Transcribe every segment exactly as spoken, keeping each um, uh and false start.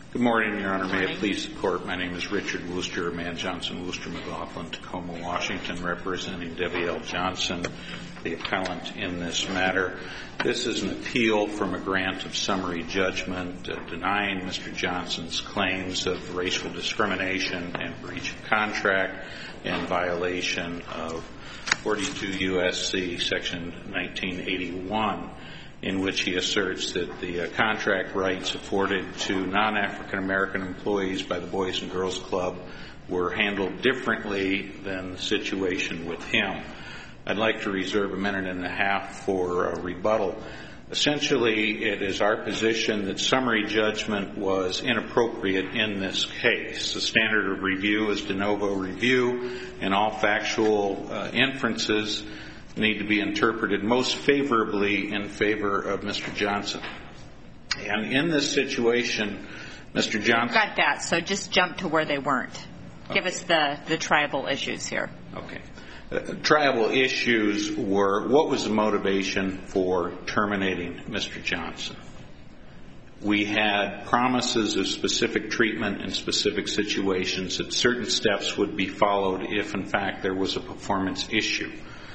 Good morning, Your Honor. May it please the Court, my name is Richard Wooster, Man Johnson, Wooster, McLaughlin, Tacoma, Washington, representing Debbie L. Johnson, the appellant in this matter. This is an appeal from a grant of summary judgment uh, denying Mister Johnson's claims of racial discrimination and breach of contract and violation of forty-two U S C section nineteen eighty-one, in which he asserts that the uh, contract rights afforded to non-African American employees by the Boys and Girls Club were handled differently than the situation with him. I'd like to reserve a minute and a half for a rebuttal. Essentially, it is our position that summary judgment was inappropriate in this case. The standard of review is de novo review, and all factual uh, inferences need to be interpreted most favorably in favor of Mister Johnson. And in this situation, Mister Johnson... Got that, so just jump to where they weren't. Okay. Give us the, the tribal issues here. Okay. Uh, tribal issues were, what was the motivation for terminating Mister Johnson? We had promises of specific treatment in specific situations, that certain steps would be followed if, in fact, there was a performance issue.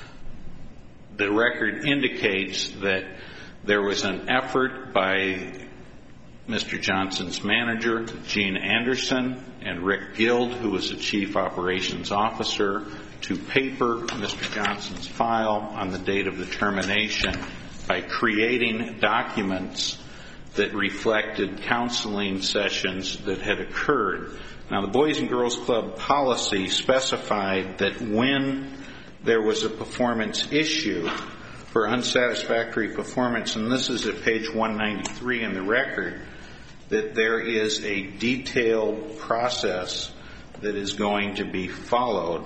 The record indicates that there was an effort by Mister Johnson's manager, Gene Anderson, and Rick Guild, who was the chief operations officer, to paper Mister Johnson's file on the date of the termination by creating documents that reflected counseling sessions that had occurred. Now, the Boys and Girls Club policy specified that when there was a performance issue for unsatisfactory performance, and this is at page one ninety-three in the record, that there is a detailed process that is going to be followed.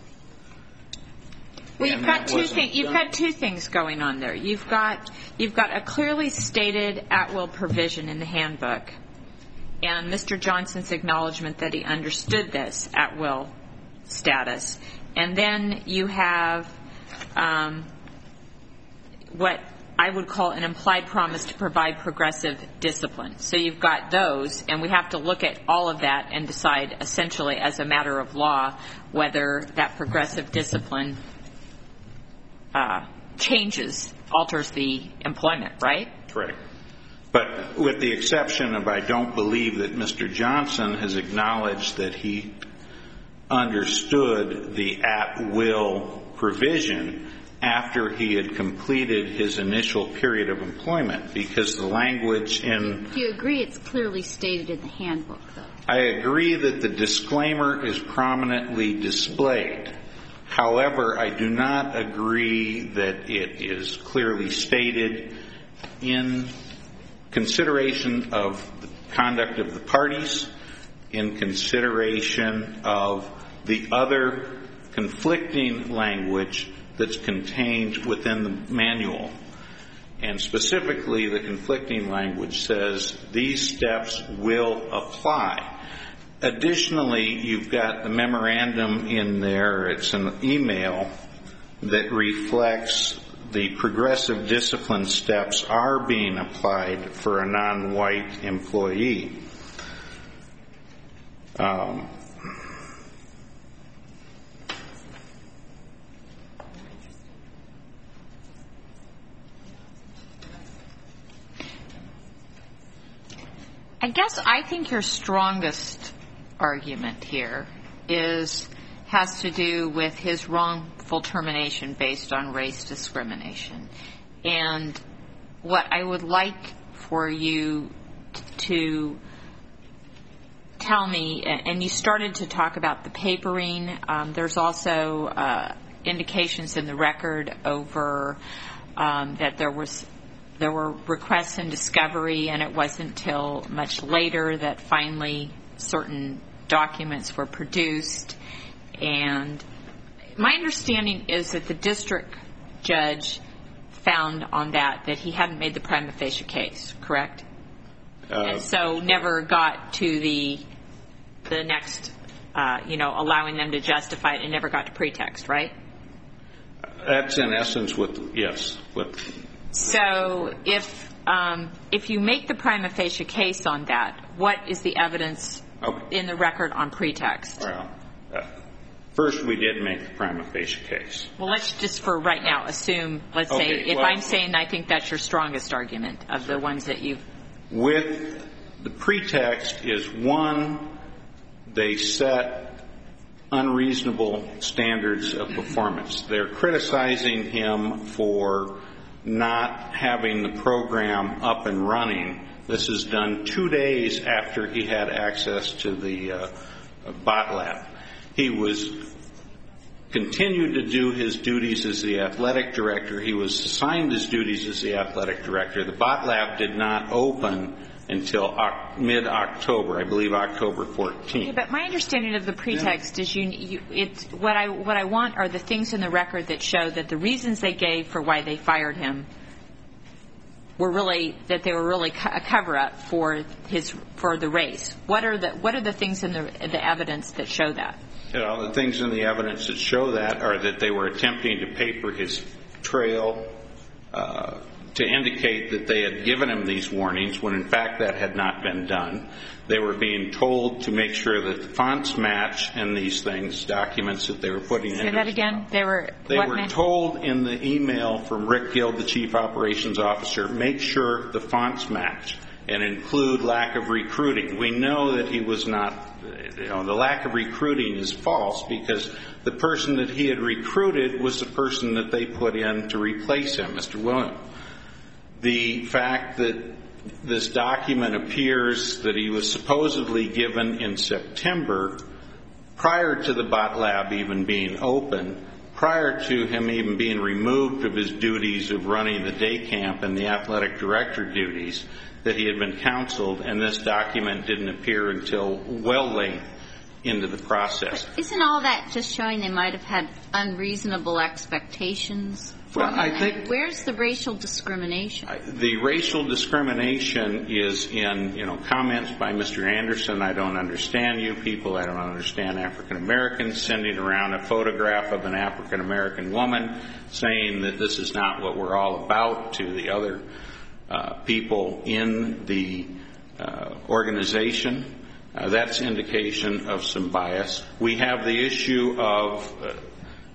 Well, you've got two things. You've got two things going on there. You've got you've got a clearly stated at-will provision in the handbook, and Mister Johnson's acknowledgement that he understood this at-will status. And then you have um, what I would call an implied promise to provide progressive discipline. So you've got those, and we have to look at all of that and decide essentially as a matter of law whether that progressive discipline uh, changes, alters the employment, right? Correct. But with the exception of I don't believe that Mister Johnson has acknowledged that he understood the at-will provision after he had completed his initial period of employment, because the language in... Do you agree it's clearly stated in the handbook, though? I agree that the disclaimer is prominently displayed. However, I do not agree that it is clearly stated in consideration of the conduct of the parties, in consideration of the other conflicting language that's contained within the manual. And specifically, the conflicting language says these steps will apply. Additionally, you've got the memorandum in there, it's an email that reflects the progressive discipline steps are being applied for a non-white employee. Um, I guess I think your strongest argument here is has to do with his wrongful termination based on race discrimination. And what I would like for you to tell me, and you started to talk about the papering. Um, there's also uh, indications in the record over um, that there was there were requests in discovery, and it wasn't until much later that finally certain documents were produced. And my understanding is that the district judge found on that that he hadn't made the prima facie case, correct? Uh, and so never got to the the next, uh, you know, allowing them to justify it, and never got to pretext, right? That's in essence what, yes. What. So if um, if you make the prima facie case on that, what is the evidence okay. in the record on pretext? Well, uh, first, we did make the prima facie case. Well, let's just for right now assume, let's okay, say, if well, I'm saying I think that's your strongest argument of the ones that you've... With the pretext is, one, they set unreasonable standards of performance. They're criticizing him for not having the program up and running. This is done two days after he had access to the uh, bot lab. He was continued to do his duties as the athletic director. He was assigned his duties as the athletic director. The bot lab did not open until mid-October, I believe October fourteenth. Yeah, but my understanding of the pretext yeah. is you, you it's what I what I want are the things in the record that show that the reasons they gave for why they fired him were really that they were really a cover-up for his for the race. What are the what are the things in the the evidence that show that? You know, the things in the evidence that show that are that they were attempting to paper his trail uh, to indicate that they had given him these warnings when in fact that had not been done. They were being told to make sure that the fonts match and these things, documents that they were putting in. Say that again? They were They what were meant? told in the email from Rick Gill, the chief operations officer, make sure the fonts match and include lack of recruiting. We know that he was not, you know, the lack of recruiting is false because the person that he had recruited was the person that they put in to replace him, Mister William. The fact that this document appears that he was supposedly given in September, prior to the bot lab even being open, prior to him even being removed of his duties of running the day camp and the athletic director duties, that he had been counseled, and this document didn't appear until well late into the process. But isn't all that just showing they might have had unreasonable expectations? Well, I think where's the racial discrimination? The racial discrimination is in, you know, comments by Mister Anderson, I don't understand you people, I don't understand African Americans, sending around a photograph of an African American woman saying that this is not what we're all about to the other uh, people in the uh, organization. Uh, that's indication of some bias. We have the issue of uh,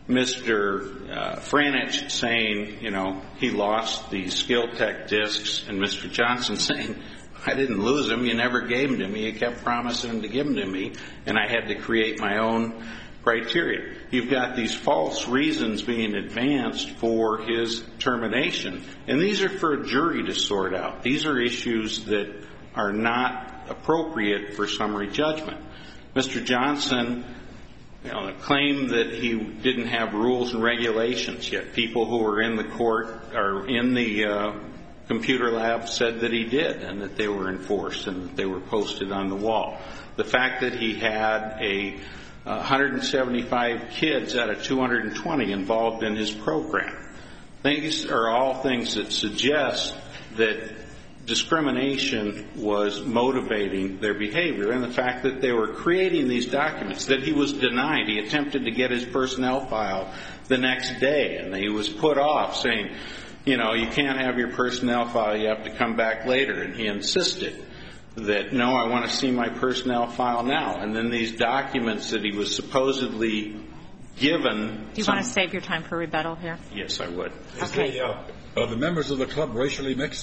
Mister Uh, Franich saying, you know, he lost the Skill Tech discs, and Mister Johnson saying, I didn't lose them, you never gave them to me, you kept promising to give them to me, and I had to create my own criteria. You've got these false reasons being advanced for his termination, and these are for a jury to sort out. These are issues that are not appropriate for summary judgment. Mister Johnson, you know, claim that he didn't have rules and regulations, yet people who were in the court or in the uh, computer lab said that he did and that they were enforced and that they were posted on the wall. The fact that he had a uh, one hundred seventy-five kids out of two hundred twenty involved in his program. These are all things that suggest that discrimination was motivating their behavior, and the fact that they were creating these documents, that he was denied. He attempted to get his personnel file the next day, and he was put off saying, you know, you can't have your personnel file, you have to come back later, and he insisted that, no, I want to see my personnel file now. And then these documents that he was supposedly given... Do you some, want to save your time for rebuttal here? Yes, I would. Okay. Is the, uh, are the members of the club racially mixed?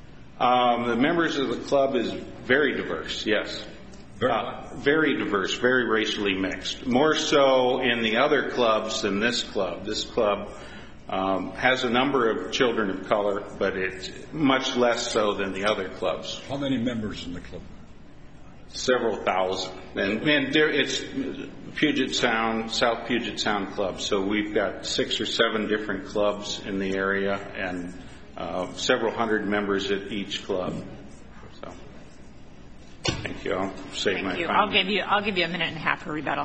Um, the members of the club is very diverse, yes. Very, uh, very diverse, very racially mixed. More so in the other clubs than this club. This club um, has a number of children of color, but it's much less so than the other clubs. How many members in the club? Several thousand. And, and there, it's Puget Sound, South Puget Sound Club. So we've got six or seven different clubs in the area, and Uh, several hundred members at each club. So, thank you. I'll save thank my you. time. I'll give you. I'll give you a minute and a half for rebuttal.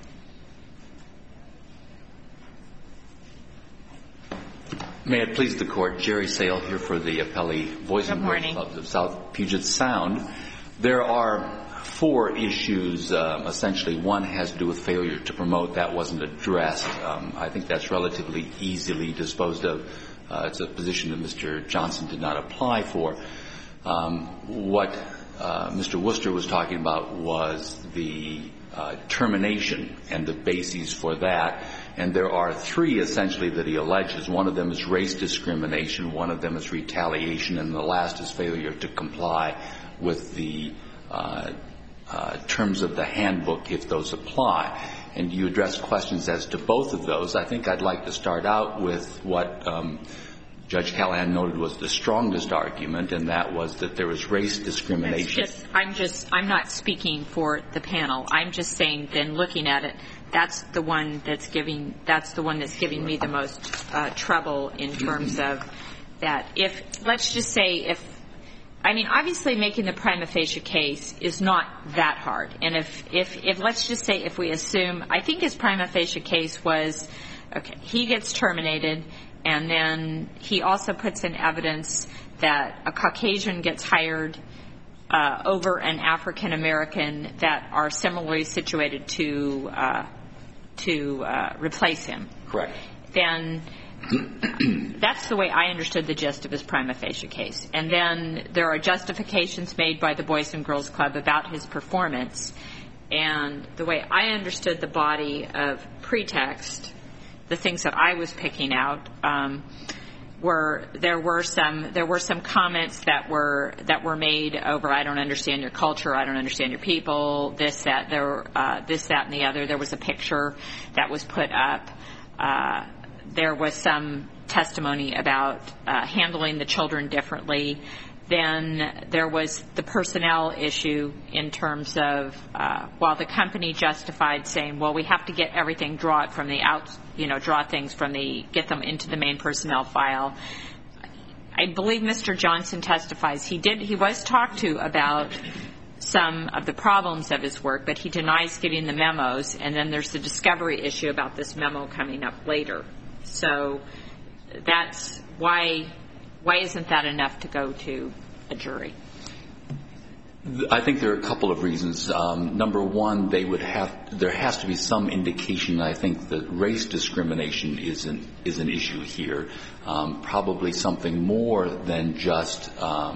May it please the court, Jerry Sale here for the appellee Boys and Girls Clubs of South Puget Sound. There are four issues, um, essentially. One has to do with failure to promote. That wasn't addressed. Um, I think that's relatively easily disposed of uh, it's a position that Mister Johnson did not apply for. Um, what uh, Mister Worcester was talking about was the uh, termination and the bases for that. And there are three, essentially, that he alleges. One of them is race discrimination, one of them is retaliation, and the last is failure to comply with the uh, uh, terms of the handbook, if those apply. And you address questions as to both of those. I think I'd like to start out with what um, Judge Callahan noted was the strongest argument, and that was that there was race discrimination. Just, I'm just, I'm not speaking for the panel. I'm just saying, then looking at it, that's the one that's giving, that's the one that's giving me the most uh, trouble in terms of that. If, let's just say if, I mean, obviously making the prima facie case is not that hard. And if, if, if let's just say if we assume, I think his prima facie case was, okay, he gets terminated, and then he also puts in evidence that a Caucasian gets hired uh, over an African American that are similarly situated to uh, to uh, replace him. Correct. Then that's the way I understood the gist of his prima facie case. And then there are justifications made by the Boys and Girls Club about his performance. And the way I understood the body of pretext, the things that I was picking out, um, were there were some there were some comments that were that were made over, I don't understand your culture, I don't understand your people, this that there uh, this that and the other. There was a picture that was put up. Uh, there was some testimony about uh, handling the children differently. Then there was the personnel issue in terms of uh, while the company justified saying, well, we have to get everything, draw it from the out, you know, draw things from the, get them into the main personnel file. I believe Mister Johnson testifies he did, he was talked to about some of the problems of his work, but he denies getting the memos. And then there's the discovery issue about this memo coming up later. So that's why. Why isn't that enough to go to a jury? I think there are a couple of reasons. Um, number one, they would have, there has to be some indication, I think, that race discrimination is an, is an issue here. Um, probably something more than just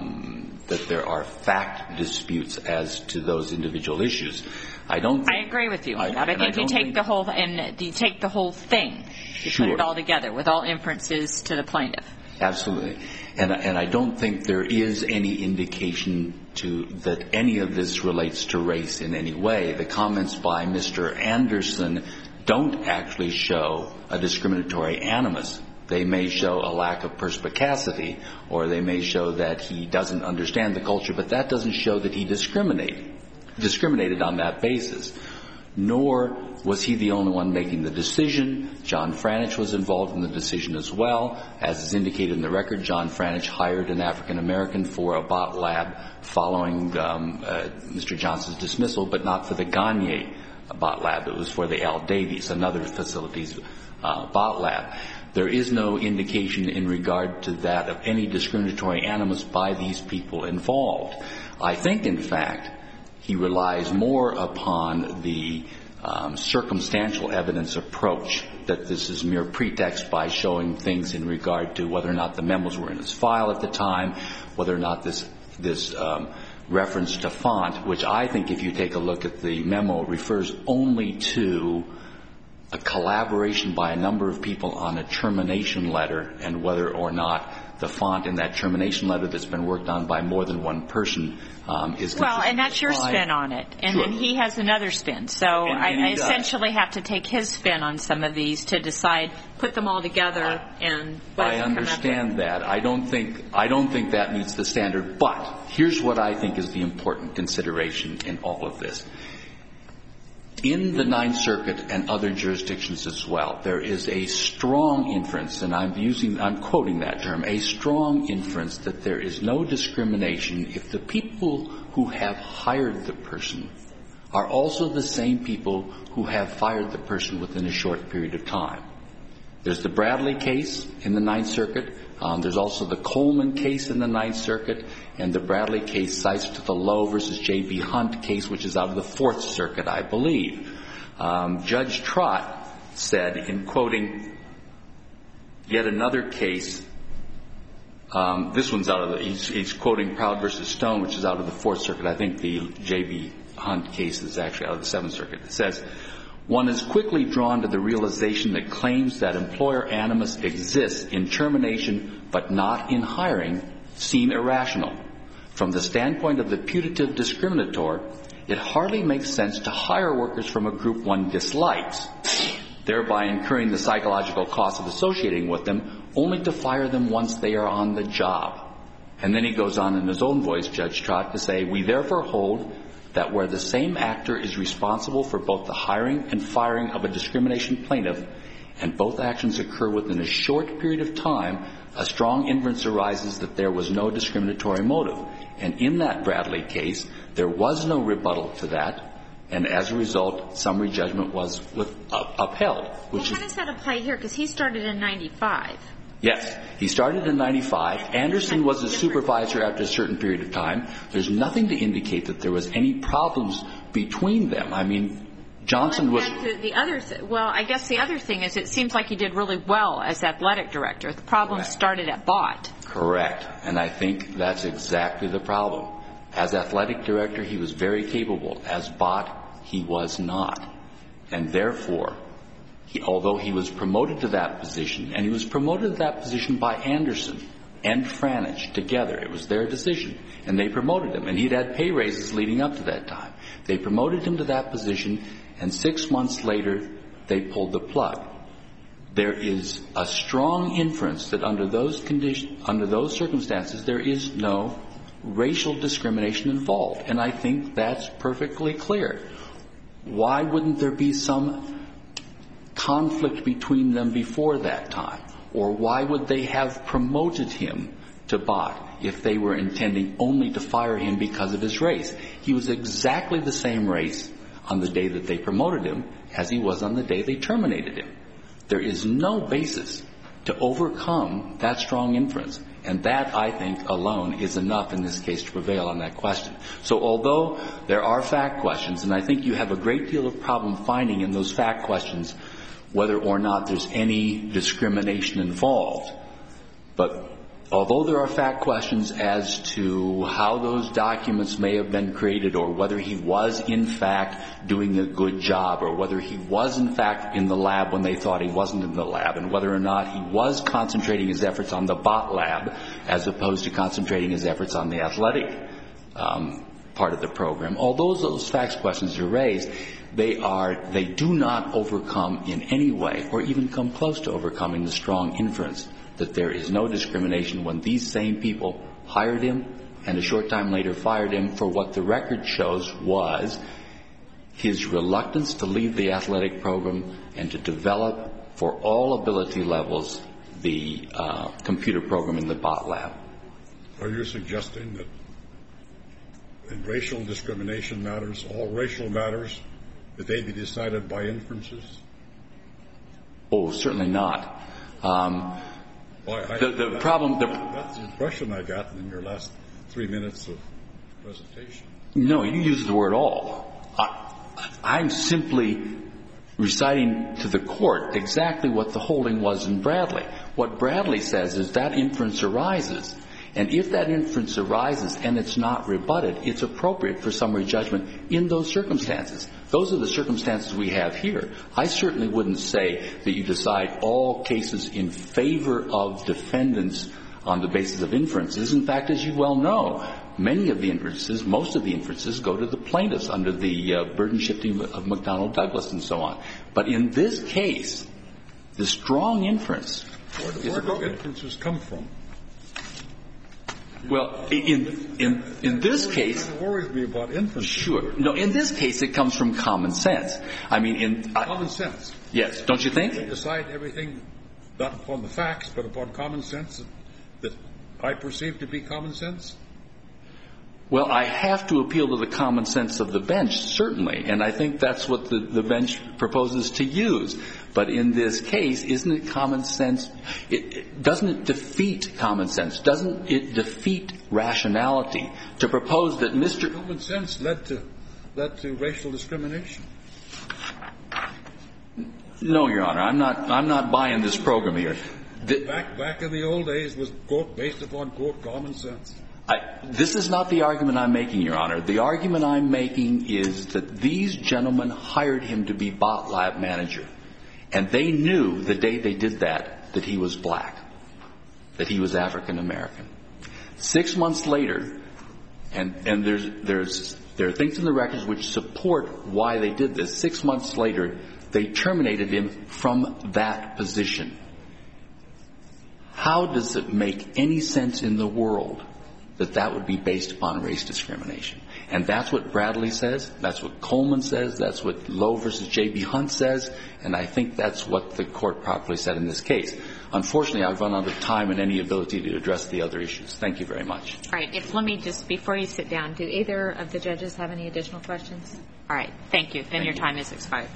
um, that there are fact disputes as to those individual issues. I don't think, I agree with you on I, that. I think I you take think, the whole, and you take the whole thing, you sure. put it all together with all inferences to the plaintiff. Absolutely. And, and I don't think there is any indication to that any of this relates to race in any way. The comments by Mister Anderson don't actually show a discriminatory animus. They may show a lack of perspicacity, or they may show that he doesn't understand the culture, but that doesn't show that he discriminated, discriminated on that basis. Nor was he the only one making the decision. John Franich was involved in the decision as well. As is indicated in the record, John Franich hired an African American for a bot lab following um, uh, Mister Johnson's dismissal, but not for the Gagne bot lab. It was for the Al Davies, another facility's uh, bot lab. There is no indication in regard to that of any discriminatory animus by these people involved. I think, in fact, he relies more upon the um, circumstantial evidence approach, that this is mere pretext by showing things in regard to whether or not the memos were in his file at the time, whether or not this this um, reference to font, which I think if you take a look at the memo, refers only to a collaboration by a number of people on a termination letter, and whether or not the font in that termination letter that's been worked on by more than one person um, is well, and that's your spin on it, and sure. then he has another spin. So and, I, and I essentially have to take his spin on some of these to decide, put them all together, and what I understand that. I don't think I don't think that meets the standard. But here's what I think is the important consideration in all of this. In the Ninth Circuit and other jurisdictions as well, there is a strong inference, and I'm using, I'm quoting that term, a strong inference that there is no discrimination if the people who have hired the person are also the same people who have fired the person within a short period of time. There's the Bradley case in the Ninth Circuit. Um, there's also the Coleman case in the Ninth Circuit, and the Bradley case cites to the Lowe versus J B. Hunt case, which is out of the Fourth Circuit, I believe. Um, Judge Trott said, in quoting yet another case Um, this one's out of the, he's, he's quoting Proud versus Stone, which is out of the Fourth Circuit. I think the J B Hunt case is actually out of the Seventh Circuit. It says, one is quickly drawn to the realization that claims that employer animus exists in termination but not in hiring seem irrational. From the standpoint of the putative discriminator, it hardly makes sense to hire workers from a group one dislikes, thereby incurring the psychological cost of associating with them, only to fire them once they are on the job. And then he goes on in his own voice, Judge Trott, to say, we therefore hold that where the same actor is responsible for both the hiring and firing of a discrimination plaintiff, and both actions occur within a short period of time, a strong inference arises that there was no discriminatory motive. And in that Bradley case, there was no rebuttal to that, and as a result, summary judgment was with, uh, upheld. Which well, how does that apply here? Because he started in ninety-five. Yes. He started in ninety-five. Anderson was a supervisor after a certain period of time. There's nothing to indicate that there was any problems between them. I mean, Johnson was... The, the other th- well, I guess the other thing is it seems like he did really well as athletic director. The problem Correct. started at Bott. Correct. And I think that's exactly the problem. As athletic director, he was very capable. As Bott, he was not. And therefore... He, although he was promoted to that position, and he was promoted to that position by Anderson and Franich together. It was their decision. And they promoted him. And he'd had pay raises leading up to that time. They promoted him to that position, and six months later, they pulled the plug. There is a strong inference that under those conditions, under those circumstances, there is no racial discrimination involved. And I think that's perfectly clear. Why wouldn't there be some conflict between them before that time? Or why would they have promoted him to Bott if they were intending only to fire him because of his race? He was exactly the same race on the day that they promoted him as he was on the day they terminated him. There is no basis to overcome that strong inference. And that, I think, alone is enough in this case to prevail on that question. So although there are fact questions, and I think you have a great deal of problem finding in those fact questions whether or not there's any discrimination involved. But although there are fact questions as to how those documents may have been created, or whether he was in fact doing a good job, or whether he was in fact in the lab when they thought he wasn't in the lab, and whether or not he was concentrating his efforts on the Bott lab as opposed to concentrating his efforts on the athletic um, part of the program, although those facts questions are raised, they are, they do not overcome in any way, or even come close to overcoming the strong inference that there is no discrimination when these same people hired him and a short time later fired him for what the record shows was his reluctance to leave the athletic program and to develop for all ability levels the uh, computer program in the Bott lab. Are you suggesting that in racial discrimination matters, all racial matters, that they be decided by inferences? Oh, certainly not. Um, well, I, the, the that, problem... The, that's the impression I got in your last three minutes of presentation. No, you used the word all. I, I'm simply reciting to the court exactly what the holding was in Bradley. What Bradley says is that inference arises. And if that inference arises and it's not rebutted, it's appropriate for summary judgment in those circumstances. Those are the circumstances we have here. I certainly wouldn't say that you decide all cases in favor of defendants on the basis of inferences. In fact, as you well know, many of the inferences, most of the inferences go to the plaintiffs under the uh, burden shifting of McDonnell Douglas and so on. But in this case, the strong inference Where do, where do inferences come from? Well, in in in this case, it worries me about inferences. Sure. No, in this case, it comes from common sense. I mean, in I, common sense. Yes, don't you think? They decide everything not upon the facts, but upon common sense that, that I perceive to be common sense. Well, I have to appeal to the common sense of the bench, certainly, and I think that's what the, the bench proposes to use. But in this case, isn't it common sense? It, it, doesn't it defeat common sense? Doesn't it defeat rationality to propose that Mister Common sense led to led to racial discrimination? No, Your Honor, I'm not. I'm not buying this program here. The, back back in the old days was, quote, based upon, quote, common sense. I, this is not the argument I'm making, Your Honor. The argument I'm making is that these gentlemen hired him to be bot lab manager. And they knew the day they did that, that he was black, that he was African American. Six months later, and, and there's, there's, there are things in the records which support why they did this. Six months later, they terminated him from that position. How does it make any sense in the world that that would be based upon race discrimination? And that's what Bradley says. That's what Coleman says. That's what Lowe versus J B. Hunt says. And I think that's what the court properly said in this case. Unfortunately, I've run out of time and any ability to address the other issues. Thank you very much. All right. If, let me just, before you sit down, do either of the judges have any additional questions? All right. Thank you. Then Thank your you. time is expired.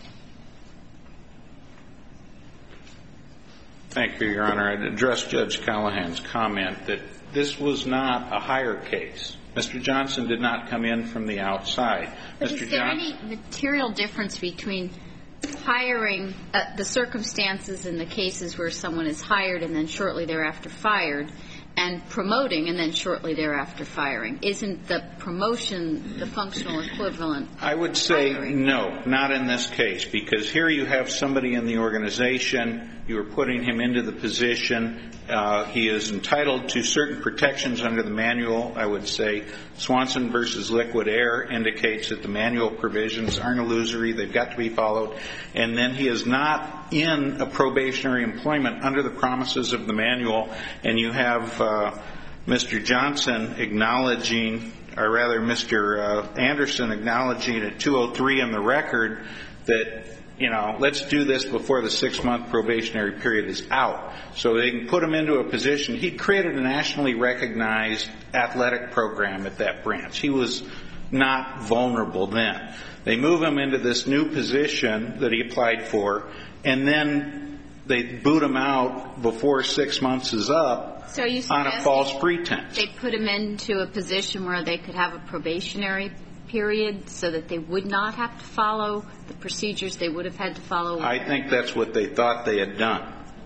Thank you, Your Honor. I'd address Judge Callahan's comment that this was not a hire case. Mister Johnson did not come in from the outside. But Mister is there Johnson, any material difference between hiring, uh, the circumstances in the cases where someone is hired and then shortly thereafter fired, and promoting and then shortly thereafter firing? Isn't the promotion the functional equivalent? I would say hiring? no, not in this case, because here you have somebody in the organization. You are putting him into the position. Uh, he is entitled to certain protections under the manual. I would say Swanson versus Liquid Air indicates that the manual provisions aren't illusory. They've got to be followed. And then he is not in a probationary employment under the promises of the manual. And you have uh, Mister Johnson acknowledging, or rather Mister Uh, Anderson acknowledging at two oh three in the record that, you know, let's do this before the six-month probationary period is out. So they can put him into a position. He created a nationally recognized athletic program at that branch. He was not vulnerable then. They move him into this new position that he applied for, and then they boot him out before six months is up So you on a false pretense. They put him into a position where they could have a probationary period so that they would not have to follow the procedures they would have had to follow? I think that's what they thought they had done,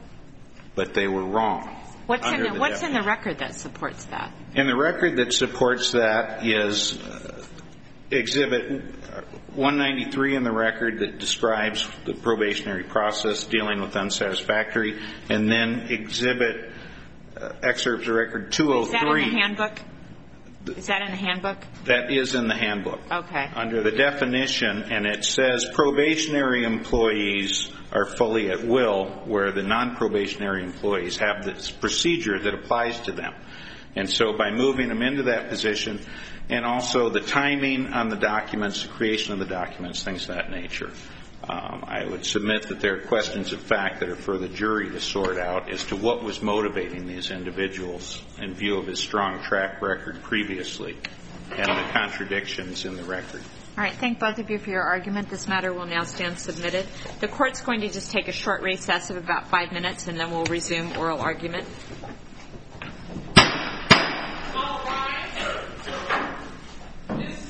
but they were wrong. What's, in the, the what's in the record that supports that? And the record that supports that is uh, Exhibit one ninety-three in the record that describes the probationary process dealing with unsatisfactory, and then Exhibit uh, excerpts of record two oh three. Is that in the handbook? Is that in the handbook? That is in the handbook. Okay. Under the definition, and it says probationary employees are fully at will, where the non-probationary employees have this procedure that applies to them. And so by moving them into that position, and also the timing on the documents, the creation of the documents, things of that nature, um, I would submit that there are questions of fact that are for the jury to sort out as to what was motivating these individuals in view of his strong track record previously and the contradictions in the record. All right. Thank both of you for your argument. This matter will now stand submitted. The court's going to just take a short recess of about five minutes, and then we'll resume oral argument. All rise. This